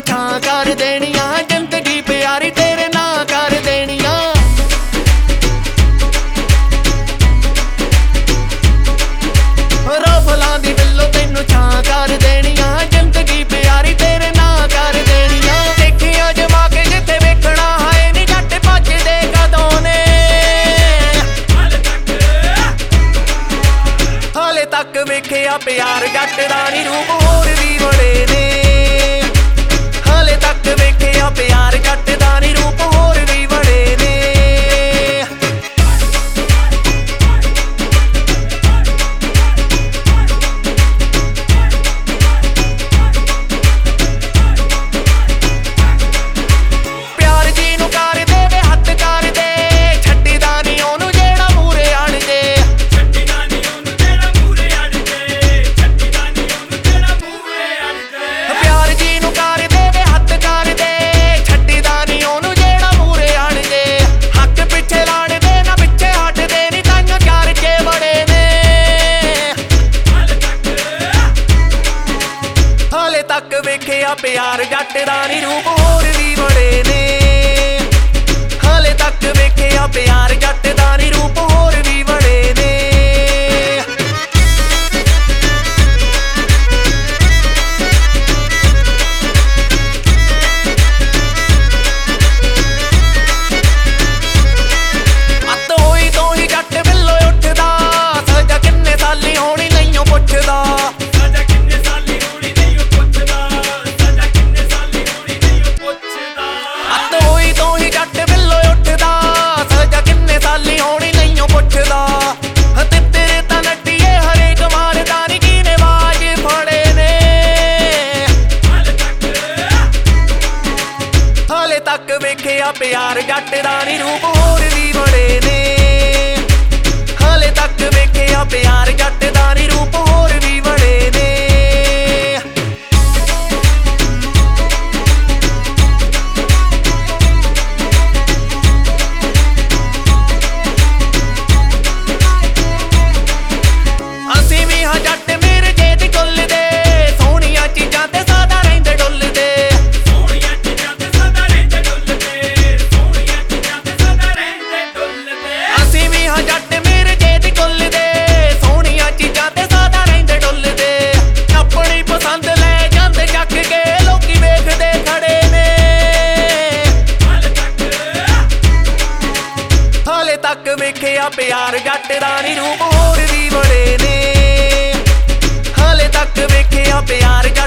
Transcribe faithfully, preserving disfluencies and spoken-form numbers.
छां कर देनियां, जिंदगी प्यारी तेरे नां कर देनियां। रफलां दी बिल्लो तैनू छां कर देनियां, जिंदगी प्यारी तेरे नां कर देनियां। देखियां जमा के जिथे वेखना है नी जट भजदे कदों ने, हाले तक वेखिया प्यार जट दा नी रूप होर भी बड़े ने। हाले तक वेखिया प्यार जट दा नी रूप होर भी बड़े ने। प्यार जी नू कर दे वे हत्थ कर दे, छड्डीदा नी ओनू जेड़ा मूरे अड़ जे। छड्डीदा नी ओनू जेड़ा मूरे अड़ जे, छड्डीदा नी ओनू जेड़ा मूरे अड़ जे। प्यार जी नू कर दे वे हत्थ कर दे, छड्डीदा नी ओनू जेड़ा मूरे अड़ जे। हक पिछे लाण दे ना पिछे हट दे नी, ताइयों चार चे बड़े ने। हाले तक हाले तक वेखिया प्यार जट दा नी रूप होर भी बड़े ने। हाले तक वेखिया प्यार जट दा नी रूप होर भी बड़े ने। अत होई तो ही जट बिल्लो उठदा, सजा किन्ने साली होनी नहींओ पुछदा। सजा किन्ने साली होनी नहीं ओ पुछदा, सजा किन्ने साली होनी नहीं ओ पुछदा। अत होई तो ही जट बिल्लो उठदा, सजा किन्ने साली होनी नहींओ पुछदा। ते तेरे तां नट्टिए हरेक मारदा नी कीने बाज फड़े ने। हाले तक हाले तक वेखिया प्यार जट दा नी रूप होर भी बड़े ने। हाले तक वेखिया प्यार जट दा नी रूप होर भी बड़े ने। ਅਸੀਂ ਵੀ ਹਾਂ ਜੱਟ ਮੇਰੇ ਜੇਦ ਕੁੱਲਦੇ, ਸੋਹਣੀਆਂ ਚੀਜ਼ਾਂ ਤੇ ਸਾਦਾ ਰਹਿੰਦੇ ਡੁੱਲਦੇ। ਸੋਹਣੀਆਂ ਚੀਜ਼ਾਂ ਤੇ ਸਦਾ ਰਹਿੰਦੇ ਡੁੱਲਦੇ, ਸੋਹਣੀਆਂ ਚੀਜ਼ਾਂ ਤੇ ਸਦਾ ਰਹਿੰਦੇ ਡੁੱਲਦੇ। ਅਸੀਂ ਵੀ ਹਾਂ ਜੱਟ ਮੇਰੇ ਜੇਦ ਕੁੱਲਦੇ, ਸੋਹਣੀਆਂ ਚੀਜ਼ਾਂ ਤੇ ਸਾਦਾ ਰਹਿੰਦੇ ਡੁੱਲਦੇ। ਆਪਣੀ ਪਸੰਦ ਲੈ ਜਾਂਦੇ ਚੱਕ ਕੇ, ਲੋਕੀ ਵੇਖਦੇ ਖੜੇ ਨੇ। ਹਾਲੇ ਤੱਕ ਹਾਲੇ ਤੱਕ ਵੇਖਿਆ ਪਿਆਰ ਜੱਟ ਦਾ ਨੀ ਰੂਪ ਹੋਰ ਵੀ ਬੜੇ ਨੇ। ਹਾਲੇ ਤੱਕ ਵੇਖਿਆ ਪਿਆਰ ਜੱਟ